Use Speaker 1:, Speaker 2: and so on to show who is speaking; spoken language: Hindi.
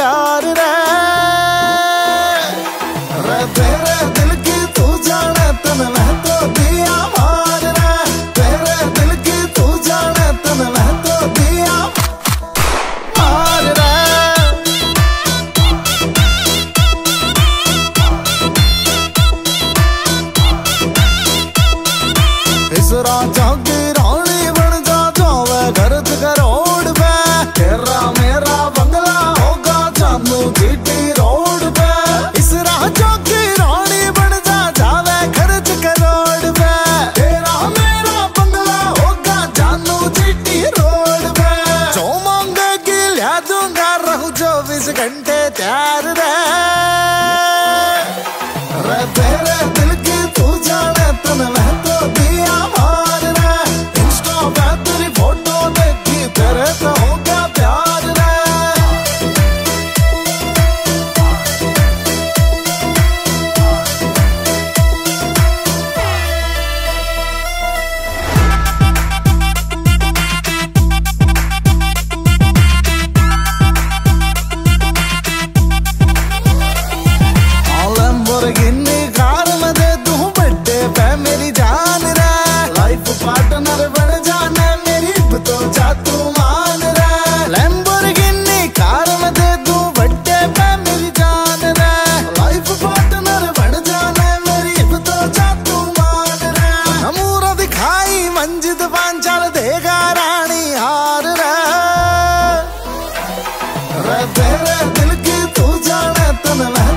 Speaker 1: प्यार रे तेरे दिल की तू जाने तन मैं तो दिया मार रे तेरे दिल की तू जाने तन मैं तो दिया मार रे इस राजा की रानी बन जा जावे घर करोड़ पे तेरा मेरा बंगला होगा जानू जीटी रोड पे इस राजा की रानी बन जा जावे खर्च करोड़ पे तेरा मेरा बंगला होगा जानू जीटी रोड पे जो मांगेगी लिया दूंगा रहूं 24 घंटे तैयार रे तेरे दिल की तू जाने तन मैं तो दिया मार रे इंस्टा पे तेरी फोटो देखी तेरे तो हो गया प्यार रे लैम्बोर्गिनी कार में दे दूं बर्थडे पे मेरी जान रे लाइफ पार्टनर बन जाने मेरी तो जा तू मान रे लैम्बोर्गिनी कार में दे दूं बर्थडे पे मेरी जान रे लाइफ पार्टनर बन जाने मेरी तो जा तू मान रे अमूर दिखाई मंजिद पांचाल देगा रानी हार रे तेरे दिल की तू जाने तन मैं